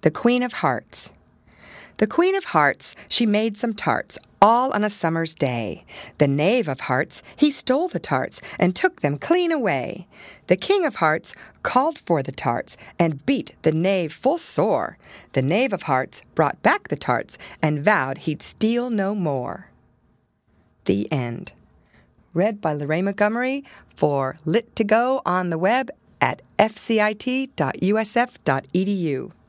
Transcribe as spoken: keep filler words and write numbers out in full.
The Queen of Hearts. The Queen of Hearts, she made some tarts, all on a summer's day. The Knave of Hearts, he stole the tarts, and took them clean away. The King of Hearts called for the tarts, and beat the Knave full sore. The Knave of Hearts brought back the tarts, and vowed he'd steal no more. The End. Read by Lorraine Montgomery for Lit to Go on the web at f c i t dot u s f dot e d u.